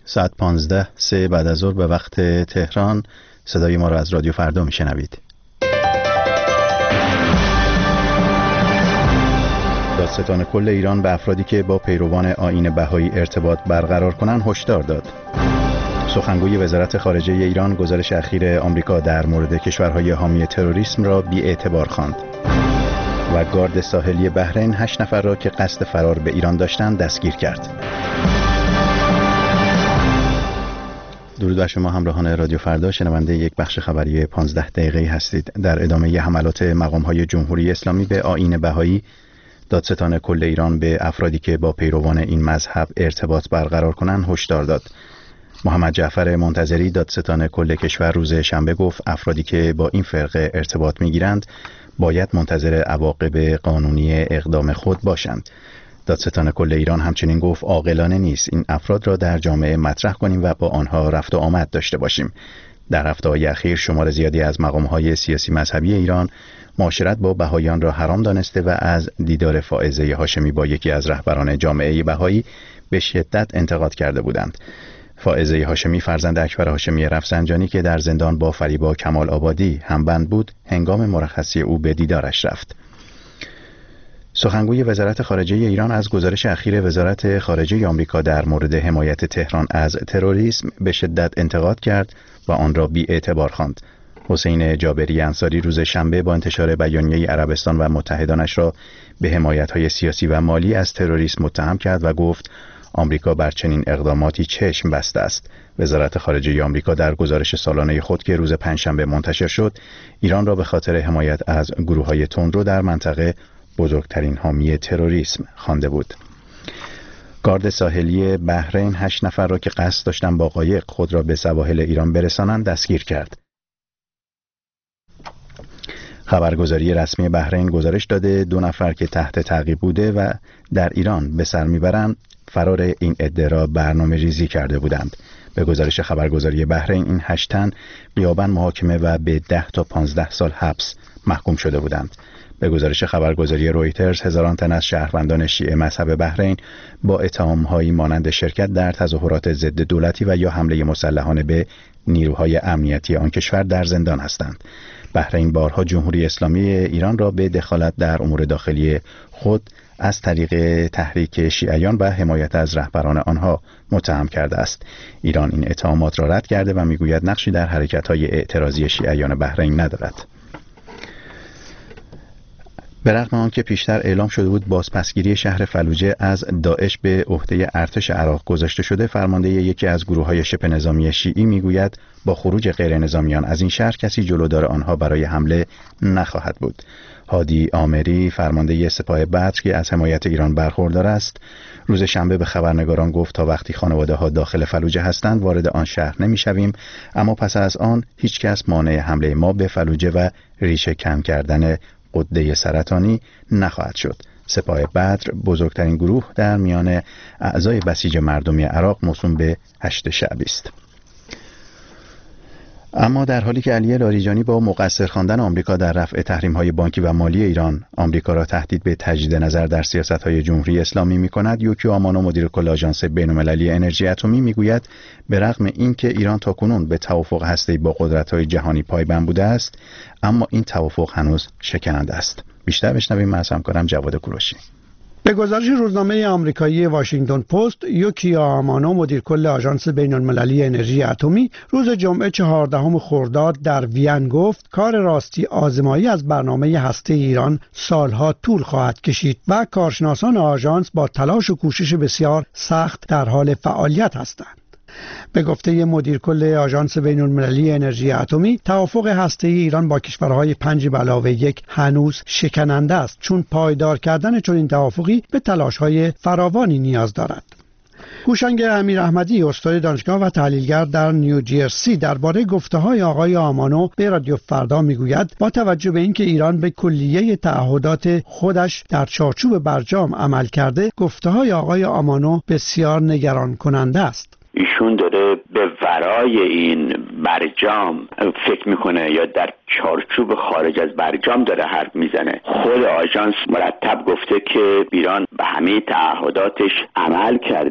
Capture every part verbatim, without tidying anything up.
ساعت پانزده سه بعد از ظهر به وقت تهران. صدای ما را از رادیو فردا میشنوید. دادستان کل ایران به افرادی که با پیروان آیین بهایی ارتباط برقرار کنند هشدار داد. سخنگوی وزارت خارجه ایران گزارش اخیر آمریکا در مورد کشورهای حامی تروریسم را بی‌اعتبار خواند. و گارد ساحلی بحرین هشت نفر را که قصد فرار به ایران داشتند دستگیر کرد. درود بر شما همراهان رادیو فردا، شنونده یک بخش خبری پانزده دقیقه‌ای هستید. در ادامه حملات مقام‌های جمهوری اسلامی به آیین بهایی، دادستان کل ایران به افرادی که با پیروان این مذهب ارتباط برقرار کنند هشدار داد. محمد جعفر منتظری دادستان کل کشور روز شنبه گفت افرادی که با این فرقه ارتباط می‌گیرند باید منتظر عواقب قانونی اقدام خود باشند. دادستان کل ایران همچنین گفت عاقلانه نیست این افراد را در جامعه مطرح کنیم و با آنها رفت و آمد داشته باشیم. در هفته‌های اخیر شمار زیادی از مقام‌های سیاسی مذهبی ایران معاشرت با بهاییان را حرام دانسته و از دیدار فائزه هاشمی با یکی از رهبران جامعه بهایی به شدت انتقاد کرده بودند. فائزه هاشمی فرزند اکبر هاشمی رفسنجانی که در زندان با فریبا کمال آبادی همبند بود، هنگام مرخصی او به دیدارش رفت. سخنگوی وزارت خارجه ایران از گزارش اخیر وزارت خارجه آمریکا در مورد حمایت تهران از تروریسم به شدت انتقاد کرد و آن را بی‌اعتبار خواند. حسین جابری انصاری روز شنبه با انتشار بیانیه عربستان و متحدانش را به حمایت‌های سیاسی و مالی از تروریسم متهم کرد و گفت آمریکا بر چنین اقداماتی چشم بسته است. وزارت خارجه آمریکا در گزارش سالانه خود که روز پنجشنبه منتشر شد، ایران را به خاطر حمایت از گروه‌های تندرو در منطقه بزرگترین حامی تروریسم خوانده بود. گارد ساحلی بحرین هشت نفر را که قصد داشتند با قایق خود را به سواحل ایران برسانند دستگیر کرد. خبرگزاری رسمی بحرین گزارش داده دو نفر که تحت تعقیب بوده و در ایران به سر میبرند فرار این عده را برنامه ریزی کرده بودند. به گزارش خبرگزاری بحرین این هشت تن غیاباً محاکمه و به ده تا پانزده سال حبس محکوم شده بودند. به گزارش خبرگزاری رویترز هزاران تن از شهروندان شیعه مذهب بحرین با اتهام‌هایی مانند شرکت در تظاهرات ضد دولتی و یا حمله مسلحانه به نیروهای امنیتی آن کشور در زندان هستند. بحرین بارها جمهوری اسلامی ایران را به دخالت در امور داخلی خود از طریق تحریک شیعیان و حمایت از رهبران آنها متهم کرده است. ایران این اتهامات را رد کرده و میگوید نقشی در حرکت‌های اعتراضی شیعیان بحرین ندارد. به رغم آنکه پیشتر اعلام شده بود بازپسگیری شهر فلوجه از داعش به عهده ارتش عراق گذاشته شده، فرمانده یکی از گروه‌های شبه نظامی شیعی میگوید با خروج غیر نظامیان از این شهر کسی جلودار آنها برای حمله نخواهد بود. هادی آمری فرمانده سپاه بدر که از حمایت ایران برخوردار است، روز شنبه به خبرنگاران گفت تا وقتی خانواده‌ها داخل فلوجه هستند وارد آن شهر نمی‌شویم، اما پس از آن هیچ کس مانع حمله ما به فلوجه و ریشه کم کردن غده سرطانی نخواهد شد. سپاه بدر بزرگترین گروه در میان اعضای بسیج مردمی عراق موسوم به هشت شعبی است. اما در حالی که علی لاریجانی با مقصر خواندن آمریکا در رفع تحریم‌های بانکی و مالی ایران آمریکا را تهدید به تجدید نظر در سیاست‌های جمهوری اسلامی می‌کند، یوکیو آمانو مدیر کل آژانس بین‌المللی انرژی اتمی می‌گوید به رغم اینکه ایران تاکنون به توافق هسته‌ای با قدرت‌های جهانی پایبند بوده است، اما این توافق هنوز شکننده است. بیشتر بشنویم از همکارم جواد کوروشی. به گزارش روزنامه آمریکایی واشنگتن پست، یوکیو آمانو مدیر کل آژانس بین‌المللی انرژی اتمی روز جمعه چهاردهم خرداد در وین گفت کار راستی آزمایی از برنامه هسته ایران سالها طول خواهد کشید و کارشناسان آژانس با تلاش و کوشش بسیار سخت در حال فعالیت هستند. به گفته مدیر کل آژانس بین‌المللی انرژی اتمی، توافق هسته‌ای ایران با کشورهای پنج به علاوه یک هنوز شکننده است، چون پایدار کردن چنین توافقی به تلاش‌های فراوانی نیاز دارد. هوشنگ امیر احمدی استاد دانشگاه و تحلیلگر در نیوجرسی درباره گفته‌های آقای آمانو به رادیو فردا میگوید با توجه به اینکه ایران به کلیه تعهدات خودش در چارچوب برجام عمل کرده، گفته‌های آقای آمانو بسیار نگران کننده است. ایشون داره به ورای این برجام فکر میکنه یا در چارچوب خارج از برجام داره حرف میزنه. خود آژانس مرتب گفته که ایران به همه تعهداتش عمل کرده.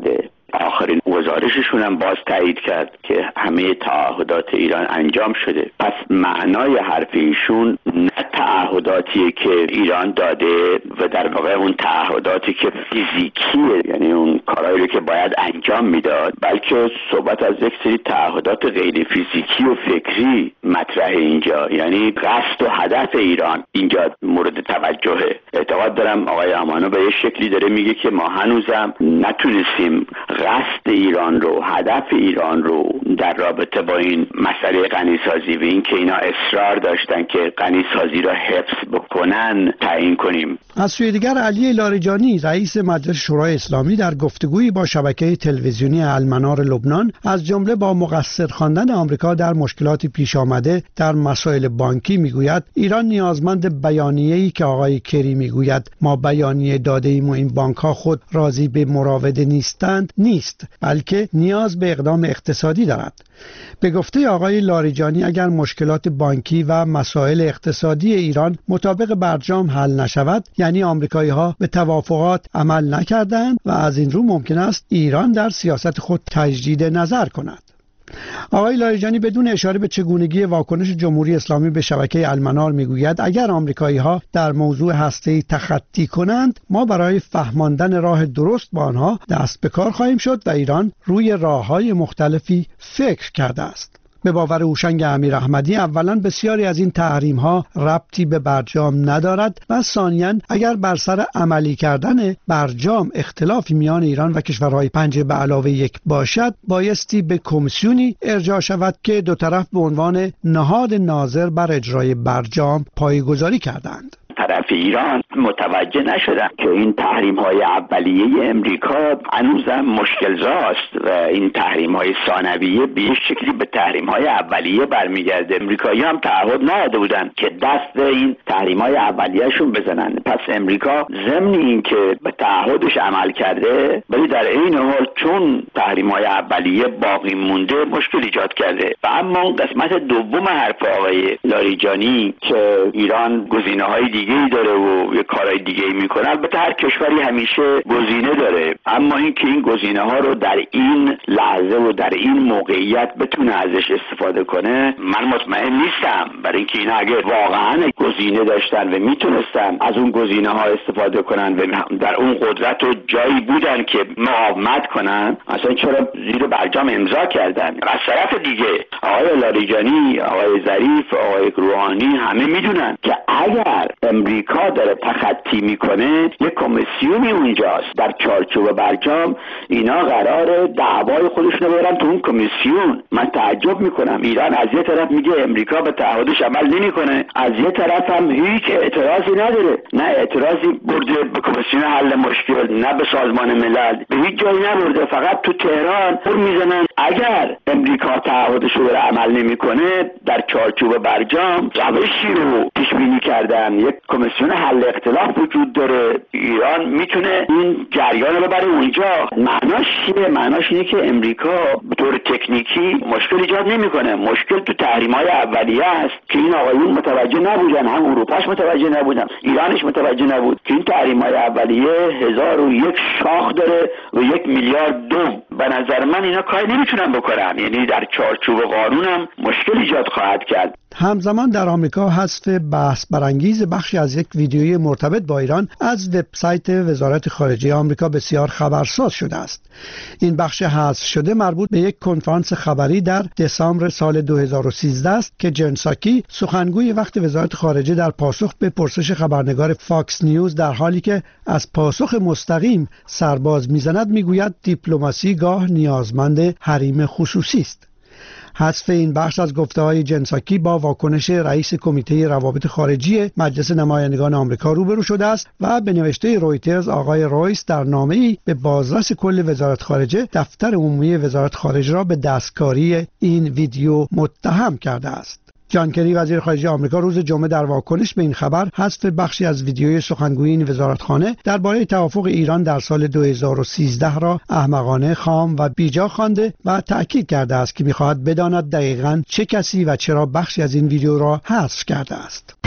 آخرین گزارششون هم باز تایید کرد که همه تعهدات ایران انجام شده. پس معنای حرف ایشون نه تعهداتیه که ایران داده و در واقع اون تعهداتی که فیزیکیه، یعنی اون کارهایی که باید انجام میداد، بلکه صحبت از یک سری تعهدات غیر فیزیکی و فکری مطرح اینجا، یعنی قصد و هدف ایران اینجا مورد توجهه. اعتقاد دارم آقای امانو به یه شکلی داره میگه که ما هنوزم نتونستیم قصد ایران رو، هدف ایران رو در رابطه با این مسئله غنیسازی و این که اینا اصرار داشتن که غنیسازی را حفظ بکنن تعیین کنیم. از سوی دیگر علی لاریجانی رئیس مجلس شورای اسلامی در گفتگویی با شبکه تلویزیونی المنار لبنان از جمله با مقصر خواندن آمریکا در مشکلات پیش آمده در مسائل بانکی میگوید ایران نیازمند بیانیه‌ای که آقای کری میگوید ما بیانیه داده ایم و این بانک‌ها خود راضی به مراوده نیستند نیست، بلکه نیاز به اقدام اقتصادی دارد. به گفته آقای لاریجانی اگر مشکلات بانکی و مسائل اقتصادی ایران مطابق برجام حل نشود، یعنی آمریکایی‌ها به توافقات عمل نکردند و از این رو ممکن است ایران در سیاست خود تجدید نظر کند. آقای لاریجانی بدون اشاره به چگونگی واکنش جمهوری اسلامی به شبکه المنار میگوید اگر آمریکایی‌ها در موضوع هسته‌ای تخطی کنند، ما برای فهماندن راه درست با آنها دست به کار خواهیم شد و ایران روی راه‌های مختلفی فکر کرده است. به باور هوشنگ امیراحمدی اولا بسیاری از این تحریم‌ها ربطی به برجام ندارد و ثانیاً اگر بر سر عملی کردن برجام اختلافی میان ایران و کشورهای پنج به علاوه یک باشد، بایستی به کمیسیونی ارجاع شود که دو طرف به عنوان نهاد ناظر بر اجرای برجام پایه‌گذاری کردند. طرف ایران متوجه نشدن که این تحریم های اولیه امریکا هنوزم مشکل زاست و این تحریم های ثانویه به یک شکلی به تحریم های اولیه برمیگرده. امریکایی هم تعهد نداده بودن که دست این تحریم های اولیهشون بزنن. پس امریکا ضمن این که به تعهدش عمل کرده، ولی در این حال چون تحریم های اولیه باقی مونده مشکل ایجاد کرده. و اما اون قسمت دوم حرف آقای لاریجانی که ایران گزینه های دیگه ای داره و یه کارهای دیگه ای میکنه، البته هر کشوری همیشه گزینه داره، اما این که این گزینه ها رو در این لحظه و در این موقعیت بتونه ازش استفاده کنه، من مطمئن نیستم. برای اینکه این اگه واقعا گزینه داشتن و میتونستن از اون گزینه ها استفاده کنن و در اون قدرت و جایی بودن که مقاومت کنن، اصلا چرا زیر برجام امضا کردن؟ از طرف دیگه آقای لاریجانی، آقای ظریف، آقای روحانی همه میدونن که اگر امریکا داره تخطی میکنه، یک کمیسیونی اونجاست در چارچوب برجام، اینا قراره دعوای خودشونو ببرن تو اون کمیسیون. من تعجب میکنم ایران از یه طرف میگه امریکا به تعهدش عمل نمیکنه، از یه طرف هم هیچ اعتراضی نداره، نه اعتراضی برده به کمیسیون حل مشکل، نه به سازمان ملل، به هیچ جایی نبرده، فقط تو تهران پر میزنن اگر امریکا تعهدش رو عمل نمیکنه در چارچوب برجام روشی رو پیش بینی کردن، یک کمیسیون حل اختلاف وجود داره، ایران میتونه این جریان رو ببره اونجا. معناش چیه؟ معناش اینه که امریکا به طور تکنیکی مشکل ایجاد نمیکنه، مشکل تو تحریم‌های اولیه است که این آقایون متوجه نبودن، هم اروپاش متوجه نبودن، ایرانش متوجه نبود که این تحریم‌های اولیه هزار و یک شاخ داره و یک میلیارد دو. به نظر من اینا کاری نمیتونن بکنن، یعنی در چارچوب قانونم مشکل ایجاد خواهد کرد. همزمان در آمریکا حذف بحث برانگیز بخشی از یک ویدیوی مرتبط با ایران از وبسایت وزارت خارجه آمریکا بسیار خبرساز شده است. این بخش حذف شده مربوط به یک کنفرانس خبری در دسامبر سال دو هزار و سیزده است که جن ساکی سخنگوی وقت وزارت خارجه در پاسخ به پرسش خبرنگار فاکس نیوز در حالی که از پاسخ مستقیم سرباز میزند میگوید دیپلماسی گاه نیازمند حریم خصوصی است. حذف این بخش از گفته‌های جن ساکی با واکنش رئیس کمیته روابط خارجی مجلس نمایندگان آمریکا روبرو شده است و به نوشته رویترز آقای رویس در نامه‌ای به بازرس کل وزارت خارجه دفتر عمومی وزارت خارجه را به دستکاری این ویدیو متهم کرده است. جان کری وزیر خارجه آمریکا روز جمعه در واکنش به این خبر حذف بخشی از ویدیوی سخنگوی این وزارتخانه درباره توافق ایران در سال دو هزار و سیزده را احمقانه، خام و بیجا خوانده و تأکید کرده است که می‌خواهد بداند دقیقاً چه کسی و چرا بخشی از این ویدیو را حذف کرده است.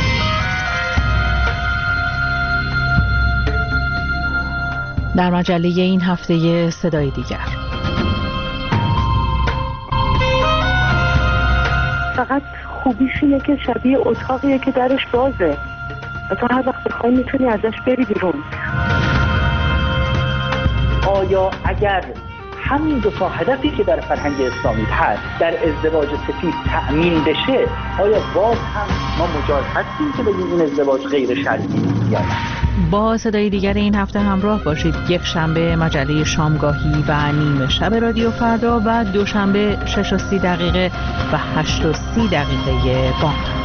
در مجله این هفته صدای دیگر خوبیش اینه که شبیه اتاقیه که درش بازه و تو هر وقت بخوای میتونی ازش بری بیرون. آیا اگر همین دو تا هدفی که در فرهنگ اسلامی هست در ازدواج سفید تأمین بشه، آیا باز هم ما مجاز هستیم که بگیم این ازدواج غیر شرعی یا نه؟ با صدای دیگر این هفته همراه باشید. یک شنبه مجله شامگاهی و نیمه شب رادیو فردا و دوشنبه شش و سی دقیقه و هشت و سی دقیقه بامداد.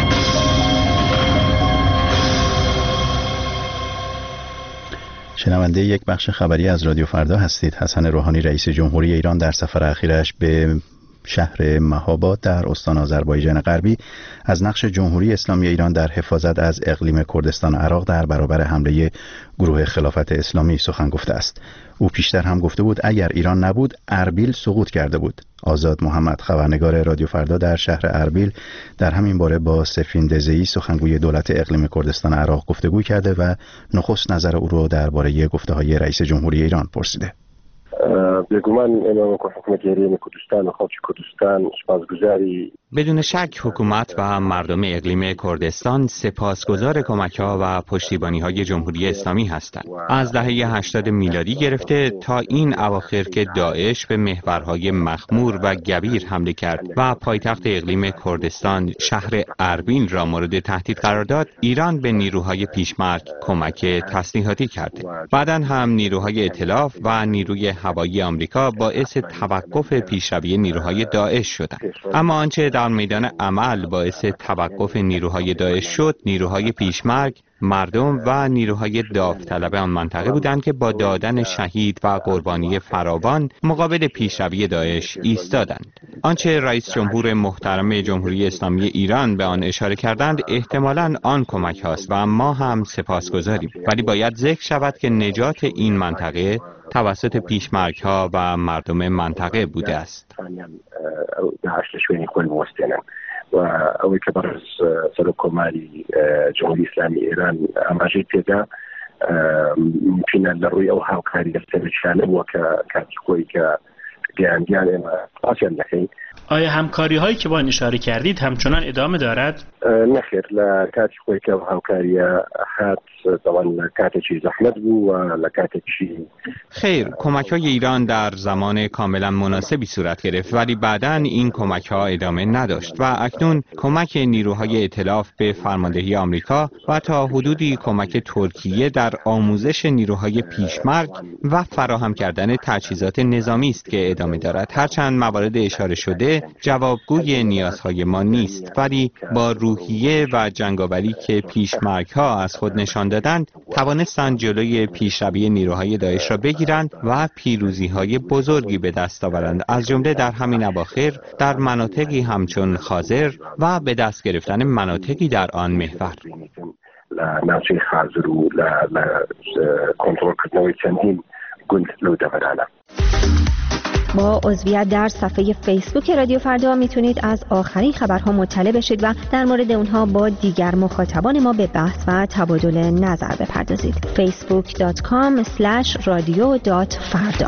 شنونده یک بخش خبری از رادیو فردا هستید. حسن روحانی رئیس جمهوری ایران در سفر اخیرش به شهر مهاباد در استان آذربایجان غربی از نقش جمهوری اسلامی ایران در حفاظت از اقلیم کردستان عراق در برابر حمله گروه خلافت اسلامی سخن گفته است. او پیشتر هم گفته بود اگر ایران نبود اربیل سقوط کرده بود. آزاد محمد خبرنگار رادیو فردا در شهر اربیل در همین باره با سفین دزئی سخنگوی دولت اقلیم کردستان عراق گفتگو کرده و نخست نظر او را درباره گفته‌های رئیس جمهوری ایران پرسیده. بیگمان امام حکومت ایران کردستان و خاک کردستان سپاسگزاری. بدون شک حکومت و مردم اقلیم کردستان سپاسگزار کمک‌ها و پشتیبانی‌های جمهوری اسلامی هستند. از دهه هشتاد میلادی گرفته تا این اواخر که داعش به محورهای مخمور و گبیر حمله کرد و پایتخت اقلیم کردستان شهر اربیل را مورد تهدید قرار داد، ایران به نیروهای پیشمرگ کمک تسلیحاتی کرده. بعداً هم نیروهای ائتلاف و نیروی هوایی آمریکا باعث توقف پیشروی نیروهای داعش شدند. اما آنچه در میدان عمل باعث توقف نیروهای داعش شد، نیروهای پیشمرگ، مردم و نیروهای داوطلب آن منطقه بودند که با دادن شهید و قربانی فراوان مقابل پیشروی داعش ایستادند. آنچه رئیس جمهور محترم جمهوری اسلامی ایران به آن اشاره کردند احتمالاً آن کمک هاست و ما هم سپاسگزاریم، ولی باید ذکر شود که نجات این منطقه توسط پیشمرگ ها و مردم منطقه بوده است. و اوی که بر از سلوکماری جمهوری اسلامی ایران اماجی پیدا ممکنه لروی او هاوکاری دفترشانه و که کاتیکوی که گیاندیان اما آسیان نخی. آیا همکاری هایی که با این اشاره کردید همچنان ادامه دارد؟ نخیر، لکاتیکوی که هاوکاری هات طبعا لکاتیچی زحمت بو و لکاتیچی. خیر، کمک های ایران در زمان کاملا مناسبی صورت گرفت، ولی بعداً این کمک ها ادامه نداشت و اکنون کمک نیروهای ائتلاف به فرماندهی آمریکا و تا حدودی کمک ترکیه در آموزش نیروهای پیشمرگ و فراهم کردن تجهیزات نظامی است که ادامه دارد. هرچند موارد اشاره شده جوابگوی نیازهای ما نیست، ولی با روحیه و جنگاوری که پیشمرگ ها از خود نشان دادند توانستند جلوی پیشروی نیروهای داعش را بگیرند و پیروزی های بزرگی به دست آورند، از جمله در همین اواخر در مناطقی همچون خازر و به دست گرفتن مناطقی در آن محور. لناوچەی خازر و لە کۆنتڕۆڵکردنەوەی چەندین گوند لەو دەڤەرانە. با عضویت در صفحه فیسبوک رادیو فردا میتونید از آخرین خبرها مطلع بشید و در مورد اونها با دیگر مخاطبان ما به بحث و تبادل نظر بپردازید. فیسبوک دات کام اسلش رادیو دات فردا.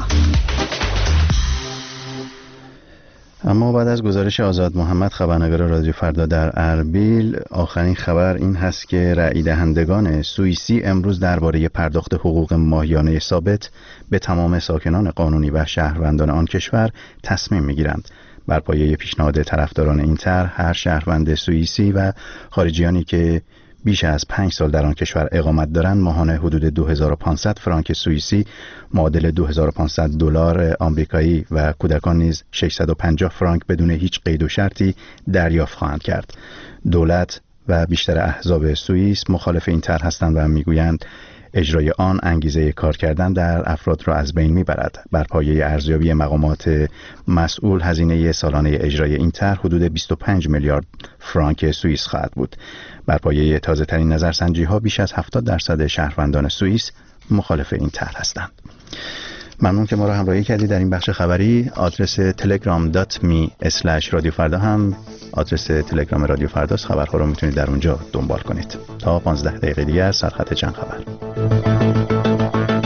اما بعد از گزارش آزاد محمد خبرنگار رادیو فردا در اربیل، آخرین خبر این هست که رأی دهندگان سوئیسی امروز درباره پرداخت حقوق ماهیانه ثابت به تمام ساکنان قانونی و شهروندان آن کشور تصمیم می‌گیرند. بر پایه پیشنهاد طرفداران این طرح، هر شهروند سوئیسی و خارجیانی که بیش از پنج سال در آن کشور اقامت دارند ماهانه حدود دو هزار و پانصد فرانک سوئیسی معادل دو هزار و پانصد دلار آمریکایی و کودکان نیز ششصد و پنجاه فرانک بدون هیچ قید و شرطی دریافت خواهند کرد. دولت و بیشتر احزاب سوئیس مخالف این طرح هستند و میگویند اجرای آن انگیزه کار کردن در افراد را از بین میبرد. بر پایه ارزیابی مقامات مسئول، هزینه سالانه اجرای این طرح حدود بیست و پنج میلیارد فرانک سوئیس خواهد بود. بر پایه تازه ترین نظرسنجی ها بیش از هفتاد درصد شهروندان سوئیس مخالف این طرح هستند. ممنون که ما را همراهی کردید در این بخش خبری. آدرس تلگرام دات می اسلش رادیو فردا هم آدرس تلگرام رادیو فرداست. خبرها رو میتونید در اونجا دنبال کنید. تا پانزده دقیقه دیگر سرخط چند خبر.